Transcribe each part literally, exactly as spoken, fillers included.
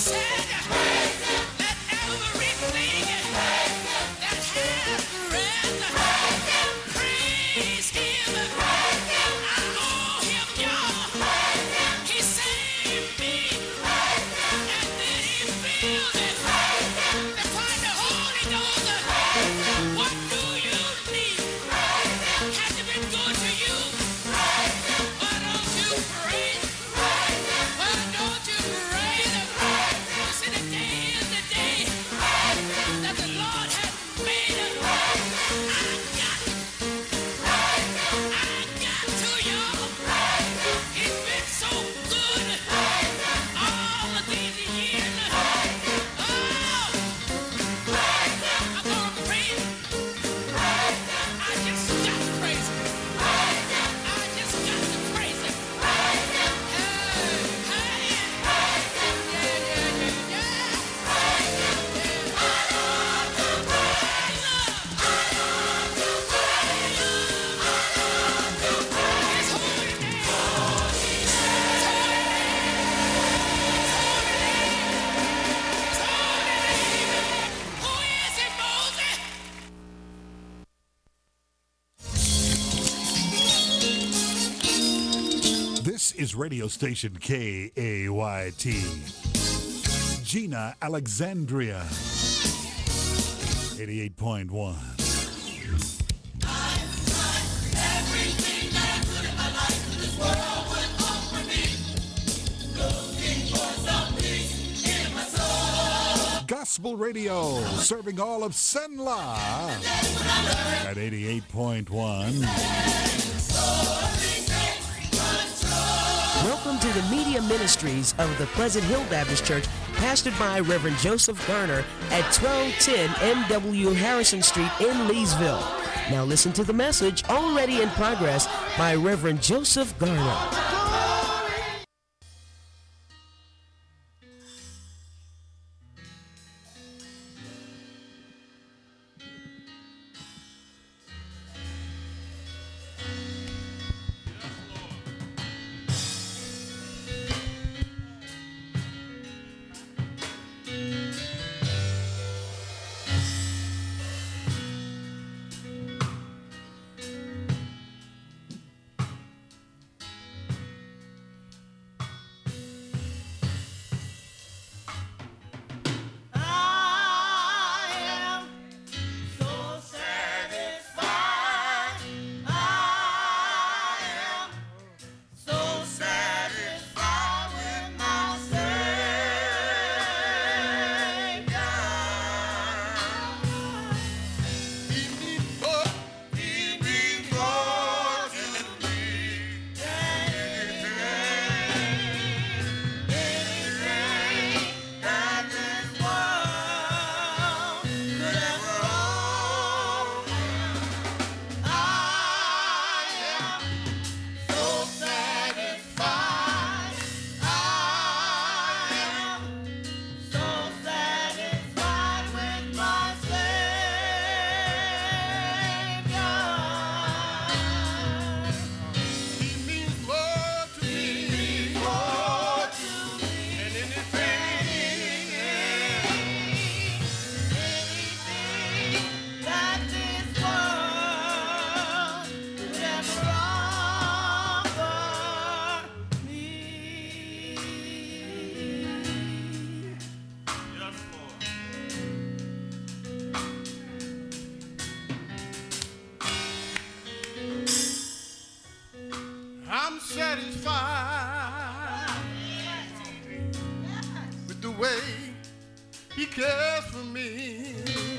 This is radio station K A Y T. Gina Alexandria. eighty-eight point one. Gospel Radio, serving all of Senla at eighty-eight point one. Welcome to the media ministries of the Pleasant Hill Baptist Church, pastored by Reverend Joseph Garner at twelve ten M W Harrison Street in Leesville. Now listen to the message already in progress by Reverend Joseph Garner. I'm satisfied with the way he cares for me.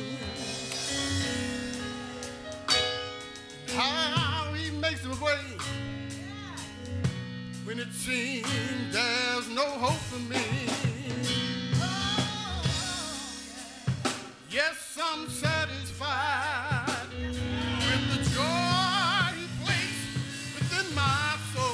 How he makes a way when it seems there's no hope for me. Yes, I'm satisfied with the joy he placed within my soul,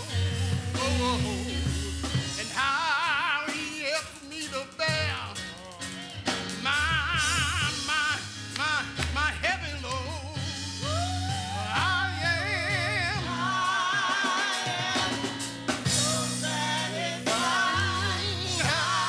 and how he helps me to bear my, my, my, my heavy load. I am, I am so satisfied. I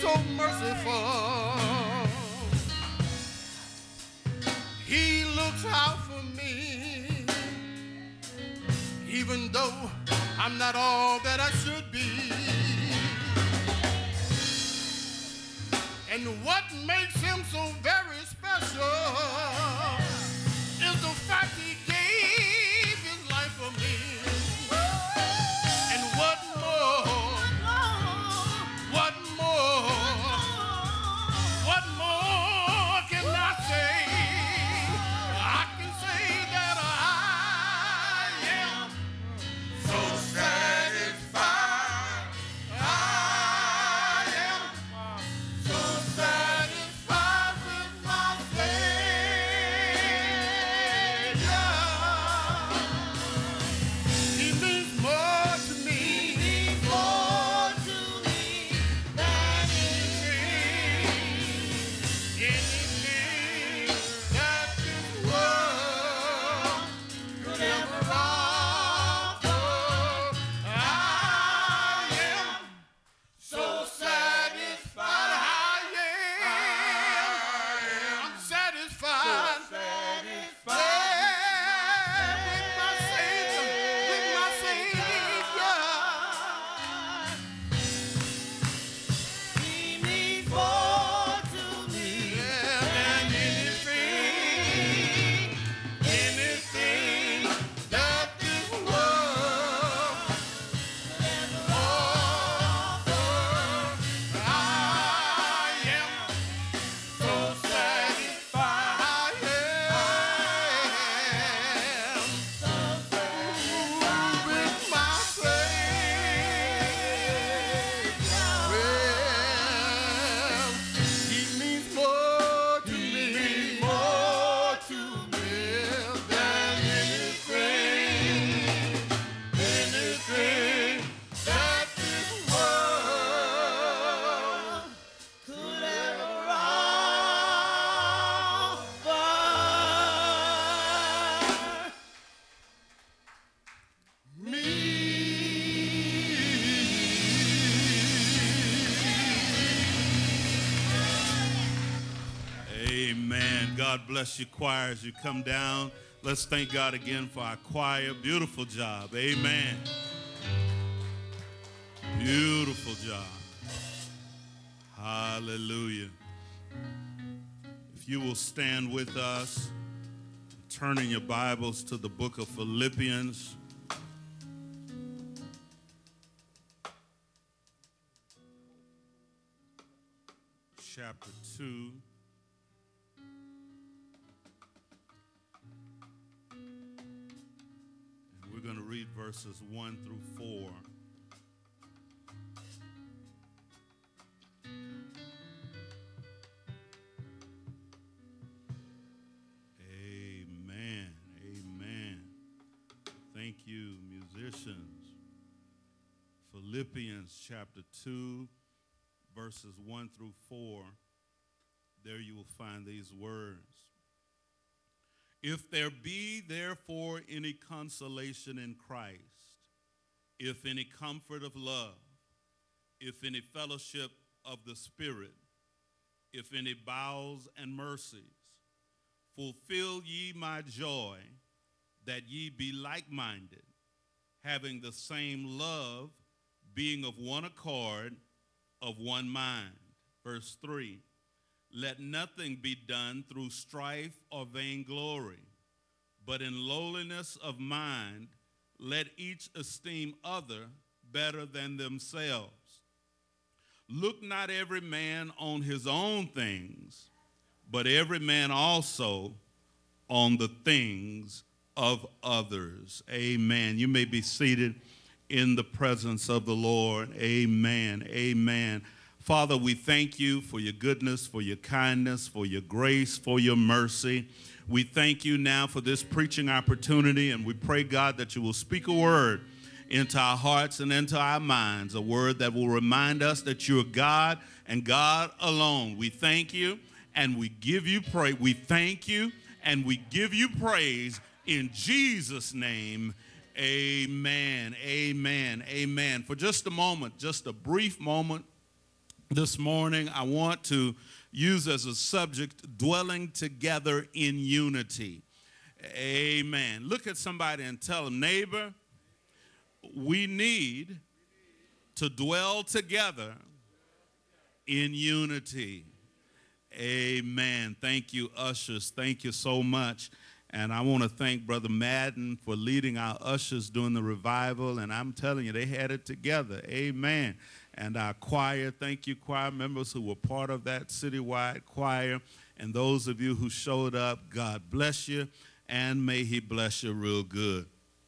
so merciful. He looks out for me, even though I'm not all that I should be. And what makes him so very special is the fact he gave his life for me. And what more, what more, what more can I say? I can say that I am so satisfied. I am so satisfied with my Savior. He means more to me. He means more to me than anything, anything that this world could ever offer. I am so satisfied. I am. I'm satisfied. So satisfied. Yeah, with my Savior, with my Savior. He means more to me than anything, anything that this world could ever offer. I am so satisfied. I am so satisfied with my Savior. Well, he means more to me, more to me than anything, anything that this world could ever offer me. Amen. God bless you, choir, as you come down. Let's thank God again for our choir. Beautiful job. Amen. Beautiful job. Hallelujah. If you will stand with us, turning your Bibles to the book of Philippians. Chapter two. And we're going to read verses one through four. Amen. Amen. Thank you, musicians. Philippians chapter two, verses one through four. There you will find these words. If there be therefore any consolation in Christ, if any comfort of love, if any fellowship of the Spirit, if any bowels and mercies, fulfill ye my joy, that ye be like-minded, having the same love, being of one accord, of one mind. Verse three, let nothing be done through strife or vainglory, but in lowliness of mind, let each esteem other better than themselves. Look not every man on his own things, but every man also on the things of others. Amen. You may be seated in the presence of the Lord. Amen. Amen. Father, we thank you for your goodness, for your kindness, for your grace, for your mercy. We thank you now for this preaching opportunity, and we pray, God, that you will speak a word into our hearts and into our minds, a word that will remind us that you're God and God alone. We thank you and we give you praise. We thank you and we give you praise in Jesus' name. Amen. Amen. Amen. For just a moment, just a brief moment, this morning I want to use as a subject dwelling together in unity. Amen. Look at somebody and tell them, neighbor, we need to dwell together in unity. Amen. Thank you, ushers. Thank you so much. And I want to thank Brother Madden for leading our ushers during the revival. And I'm telling you, they had it together. Amen. And our choir, thank you, choir members who were part of that citywide choir. And those of you who showed up, God bless you, and may he bless you real good.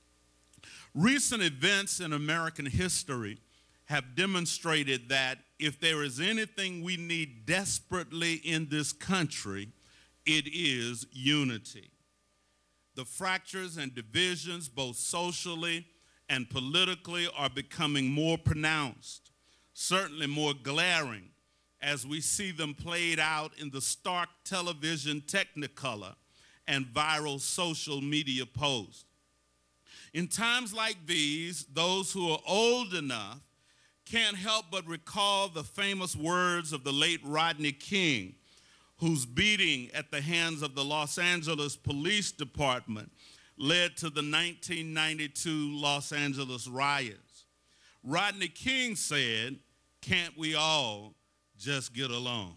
Recent events in American history have demonstrated that if there is anything we need desperately in this country, it is unity. The fractures and divisions, both socially and politically, are becoming more pronounced, certainly more glaring, as we see them played out in the stark television technicolor and viral social media posts. In times like these, those who are old enough can't help but recall the famous words of the late Rodney King, whose beating at the hands of the Los Angeles Police Department led to the nineteen ninety-two Los Angeles riots. Rodney King said, "Can't we all just get along?"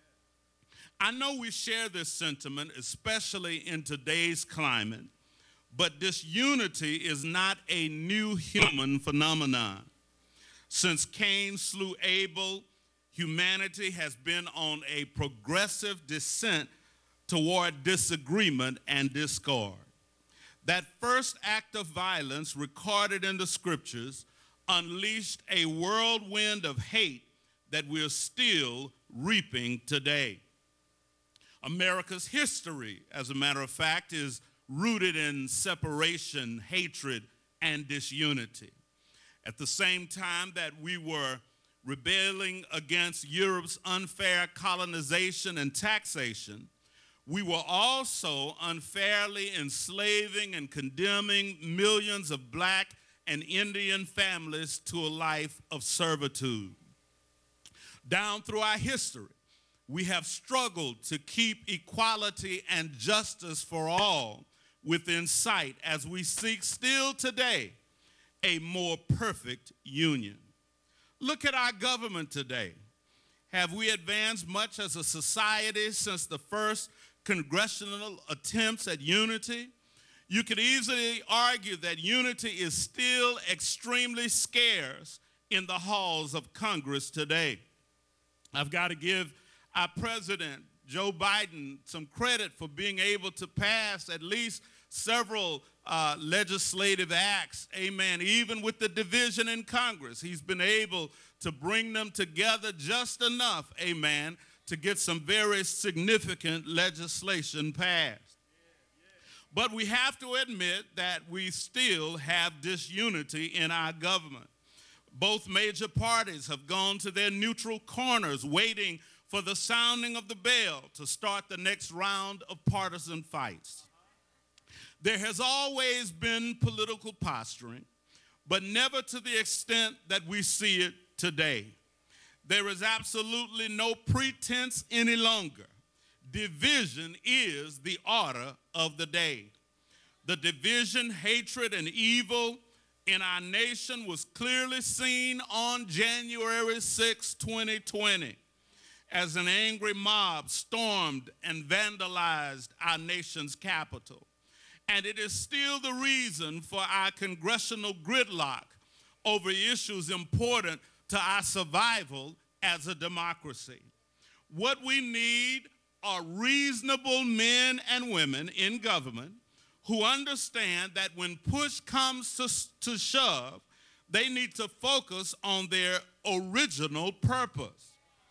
I know we share this sentiment, especially in today's climate, but disunity is not a new human phenomenon. Since Cain slew Abel, humanity has been on a progressive descent toward disagreement and discord. That first act of violence recorded in the scriptures unleashed a whirlwind of hate that we're still reaping today. America's history, as a matter of fact, is rooted in separation, hatred, and disunity. At the same time that we were rebelling against Europe's unfair colonization and taxation, we were also unfairly enslaving and condemning millions of black and Indian families to a life of servitude. Down through our history, we have struggled to keep equality and justice for all within sight as we seek still today a more perfect union. Look at our government today. Have we advanced much as a society since the first congressional attempts at unity? You could easily argue that unity is still extremely scarce in the halls of Congress today. I've got to give our president, Joe Biden, some credit for being able to pass at least several uh, legislative acts, amen, even with the division in Congress. He's been able to bring them together just enough, amen, to get some very significant legislation passed. But we have to admit that we still have disunity in our government. Both major parties have gone to their neutral corners waiting for the sounding of the bell to start the next round of partisan fights. There has always been political posturing, but never to the extent that we see it today. There is absolutely no pretense any longer. Division is the order of the day. The division, hatred, and evil in our nation was clearly seen on January sixth, twenty twenty, as an angry mob stormed and vandalized our nation's capital. And it is still the reason for our congressional gridlock over issues important to our survival as a democracy. What we need are reasonable men and women in government who understand that when push comes to, to shove, they need to focus on their original purpose.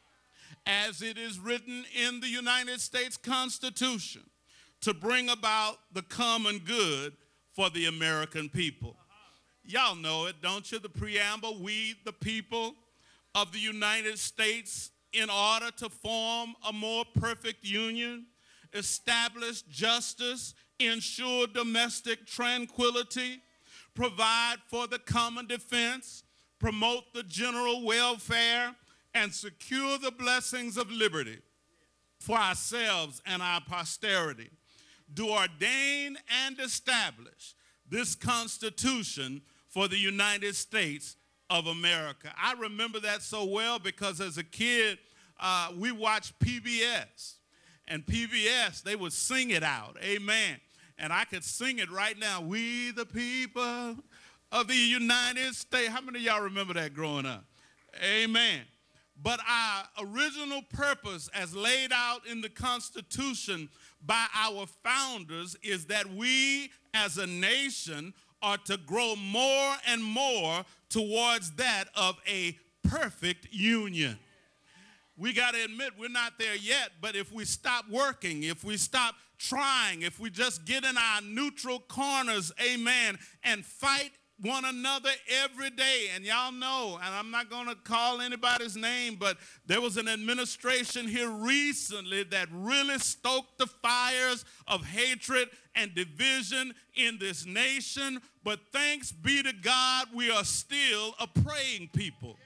As it is written in the United States Constitution, to bring about the common good for the American people. Y'all know it, don't you? The preamble, we, the people of the United States, in order to form a more perfect union, establish justice, ensure domestic tranquility, provide for the common defense, promote the general welfare, and secure the blessings of liberty for ourselves and our posterity, do ordain and establish this Constitution for the United States of America. I remember that so well because as a kid, uh, we watched P B S. And P B S, they would sing it out, amen. And I could sing it right now. We the people of the United States. How many of y'all remember that growing up? Amen. But our original purpose as laid out in the Constitution by our founders is that we as a nation are to grow more and more towards that of a perfect union. We got to admit we're not there yet, but if we stop working, if we stop trying, if we just get in our neutral corners, amen, and fight one another every day. And y'all know, and I'm not going to call anybody's name, but there was an administration here recently that really stoked the fires of hatred and division in this nation. But thanks be to God, we are still a praying people.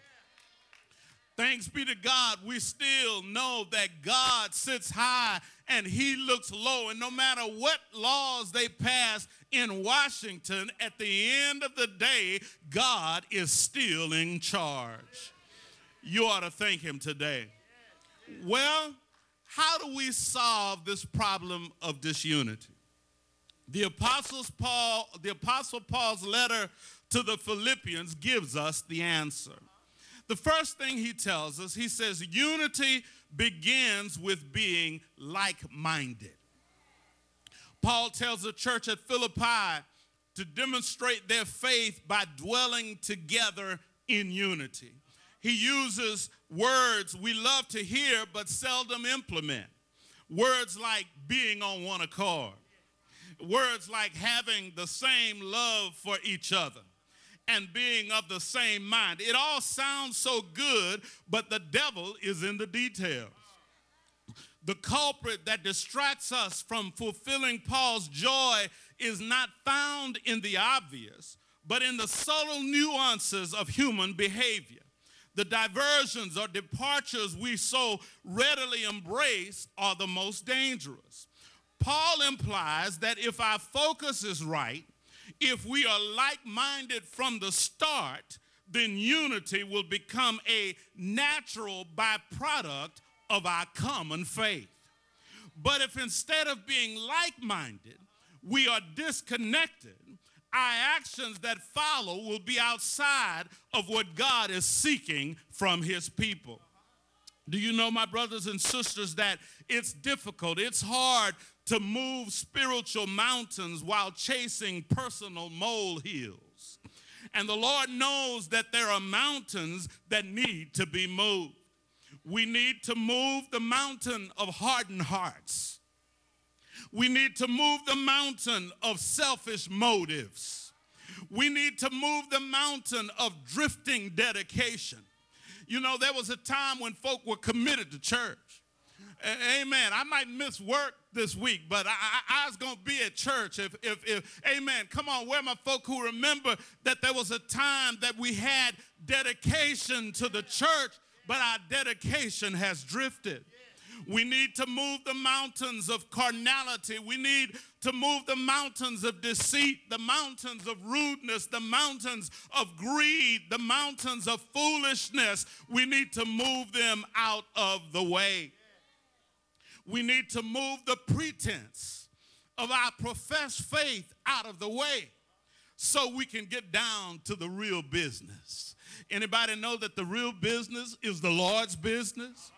Thanks be to God, we still know that God sits high and he looks low. And no matter what laws they pass in Washington, at the end of the day, God is still in charge. You ought to thank him today. Well, how do we solve this problem of disunity? The Apostles Paul, the Apostle Paul's letter to the Philippians gives us the answer. The first thing he tells us, he says, unity begins with being like-minded. Paul tells the church at Philippi to demonstrate their faith by dwelling together in unity. He uses words we love to hear but seldom implement. Words like being on one accord. Words like having the same love for each other and being of the same mind. It all sounds so good, but the devil is in the details. The culprit that distracts us from fulfilling Paul's joy is not found in the obvious, but in the subtle nuances of human behavior. The diversions or departures we so readily embrace are the most dangerous. Paul implies that if our focus is right, if we are like-minded from the start, then unity will become a natural byproduct of our common faith. But if instead of being like-minded, we are disconnected, our actions that follow will be outside of what God is seeking from his people. Do you know, my brothers and sisters, that it's difficult, it's hard to move spiritual mountains while chasing personal molehills. And the Lord knows that there are mountains that need to be moved. We need to move the mountain of hardened hearts. We need to move the mountain of selfish motives. We need to move the mountain of drifting dedication. You know, there was a time when folk were committed to church. Amen. I might miss work this week, but I, I, I was going to be at church. If, if, if, amen. Come on, where are my folk who remember that there was a time that we had dedication to the church, but our dedication has drifted. We need to move the mountains of carnality. We need to move the mountains of deceit, the mountains of rudeness, the mountains of greed, the mountains of foolishness. We need to move them out of the way. We need to move the pretense of our professed faith out of the way so we can get down to the real business. Anybody know that the real business is the Lord's business?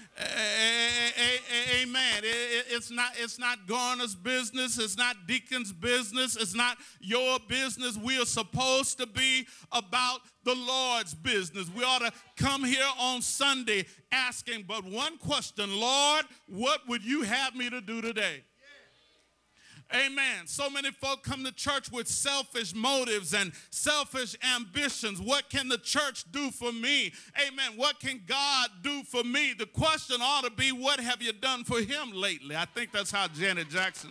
Amen. It's not, it's not Garner's business. It's not Deacon's business. It's not your business. We are supposed to be about the Lord's business. We ought to come here on Sunday asking but one question: Lord, what would you have me to do today? Amen. So many folk come to church with selfish motives and selfish ambitions. What can the church do for me? Amen. What can God do for me? The question ought to be, what have you done for him lately? I think that's how Janet Jackson.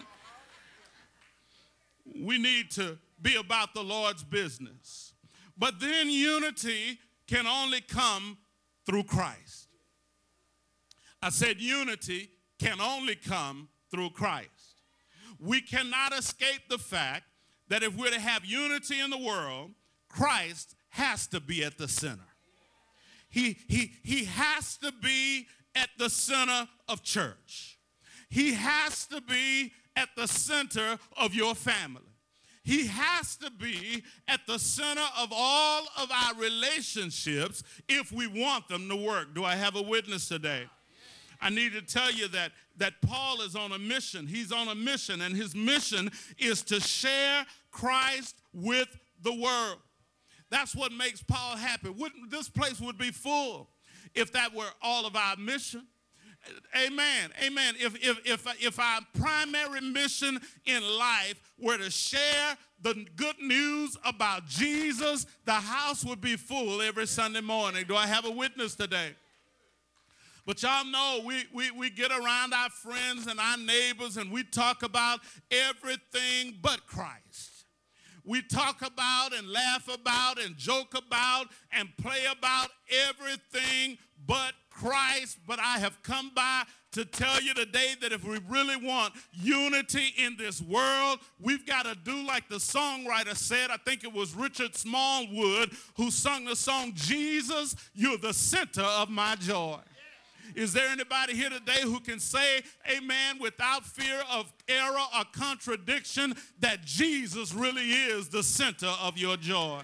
We need to be about the Lord's business. But then unity can only come through Christ. I said unity can only come through Christ. We cannot escape the fact that if we're to have unity in the world, Christ has to be at the center. He, he, he has to be at the center of church. He has to be at the center of your family. He has to be at the center of all of our relationships if we want them to work. Do I have a witness today? I need to tell you that, that Paul is on a mission. He's on a mission, and his mission is to share Christ with the world. That's what makes Paul happy. Wouldn't, this place would be full if that were all of our mission. Amen. Amen. If, if, if, if our primary mission in life were to share the good news about Jesus, the house would be full every Sunday morning. Do I have a witness today? But y'all know we, we, we get around our friends and our neighbors and we talk about everything but Christ. We talk about and laugh about and joke about and play about everything but Christ. But I have come by to tell you today that if we really want unity in this world, we've got to do like the songwriter said. I think it was Richard Smallwood who sung the song, Jesus, you're the center of my joy. Is there anybody here today who can say, amen, without fear of error or contradiction, that Jesus really is the center of your joy?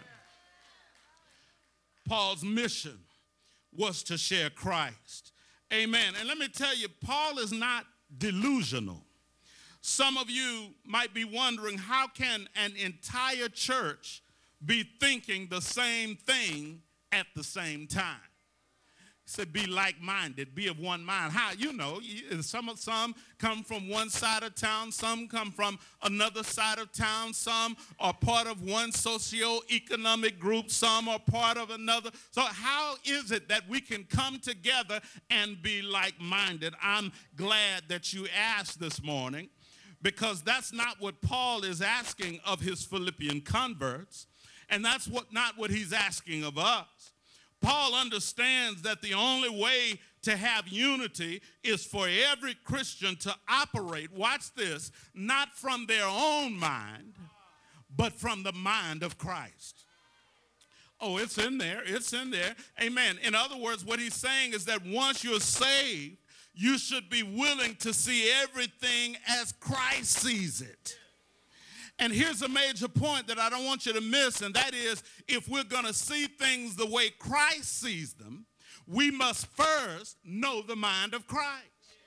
Paul's mission was to share Christ. Amen. And let me tell you, Paul is not delusional. Some of you might be wondering, how can an entire church be thinking the same thing at the same time? Said be like-minded, be of one mind. How? You know, some, some come from one side of town, some come from another side of town, some are part of one socio-economic group, some are part of another. So how is it that we can come together and be like-minded? I'm glad that you asked this morning, because that's not what Paul is asking of his Philippian converts, and that's what not what he's asking of us. Paul understands that the only way to have unity is for every Christian to operate, watch this, not from their own mind, but from the mind of Christ. Oh, it's in there. It's in there. Amen. In other words, what he's saying is that once you're saved, you should be willing to see everything as Christ sees it. And here's a major point that I don't want you to miss, and that is, if we're going to see things the way Christ sees them, we must first know the mind of Christ.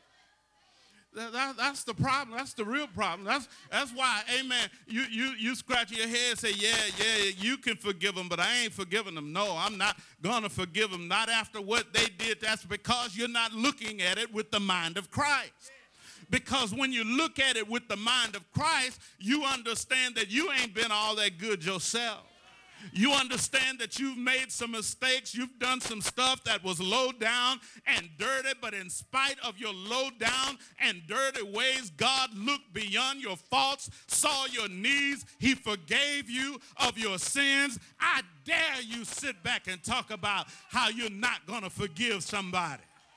That, that, that's the problem. That's the real problem. That's, that's why, amen, you, you, you scratch your head and say, yeah, yeah, you can forgive them, but I ain't forgiving them. No, I'm not going to forgive them, not after what they did. That's because you're not looking at it with the mind of Christ. Because when you look at it with the mind of Christ, you understand that you ain't been all that good yourself. You understand that you've made some mistakes. You've done some stuff that was low down and dirty, but in spite of your low down and dirty ways, God looked beyond your faults, saw your needs. He forgave you of your sins. I dare you sit back and talk about how you're not going to forgive somebody.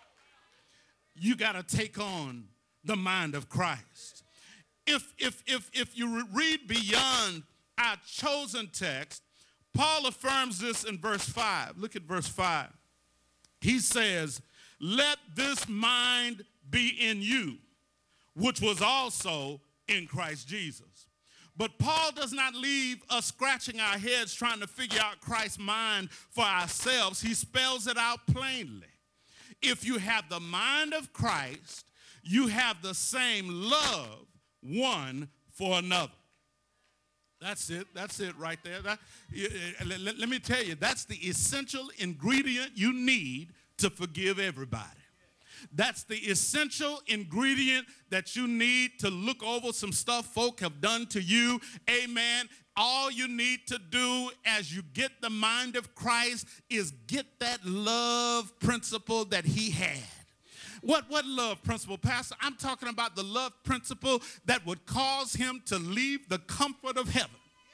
You got to take on the mind of Christ. If, if, if, if you read beyond our chosen text, Paul affirms this in verse five. Look at verse five. He says, let this mind be in you, which was also in Christ Jesus. But Paul does not leave us scratching our heads trying to figure out Christ's mind for ourselves. He spells it out plainly. If you have the mind of Christ, you have the same love one for another. That's it. That's it right there. That, let, let, let me tell you, that's the essential ingredient you need to forgive everybody. That's the essential ingredient that you need to look over some stuff folk have done to you. Amen. All you need to do as you get the mind of Christ is get that love principle that he had. What, what love principle, Pastor? I'm talking about the love principle that would cause him to leave the comfort of heaven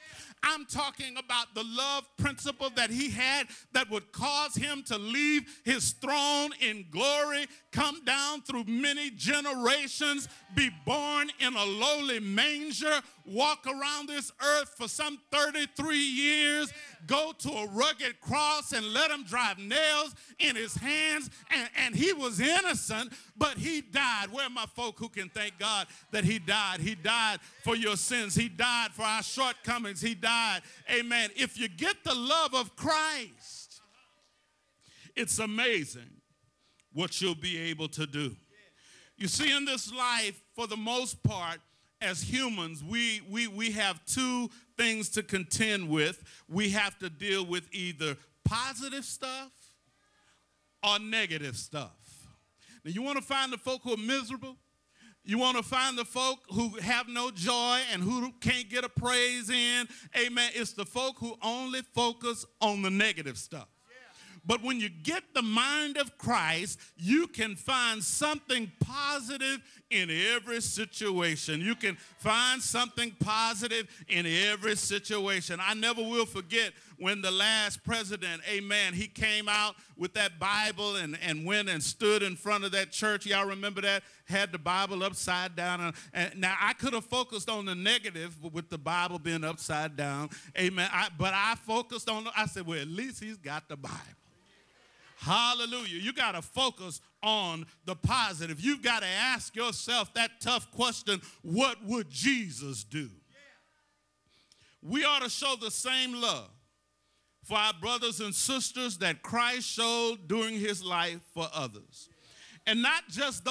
I'm talking about the love principle that he had that would cause him to leave his throne in glory, come down through many generations, be born in a lowly manger, walk around this earth for some thirty-three years, go to a rugged cross and let him drive nails in his hands, and, and he was innocent, but he died. Where are my folk who can thank God that he died? He died for your sins. He died for our shortcomings. He died. Amen. If you get the love of Christ, it's amazing what you'll be able to do. You see, in this life, for the most part, as humans, we, we, we have two things to contend with. We have to deal with either positive stuff or negative stuff. Now, you want to find the folk who are miserable? You want to find the folk who have no joy and who can't get a praise in? Amen. It's the folk who only focus on the negative stuff. But when you get the mind of Christ, you can find something positive in every situation. You can find something positive in every situation. I never will forget when the last president, amen, he came out with that Bible and, and went and stood in front of that church. Y'all remember that? Had the Bible upside down. And, and now, I could have focused on the negative with the Bible being upside down. Amen. I, but I focused on, I said, well, at least he's got the Bible. Hallelujah. You got to focus on the positive. You've got to ask yourself that tough question, what would Jesus do? We ought to show the same love for our brothers and sisters that Christ showed during his life for others. And not just those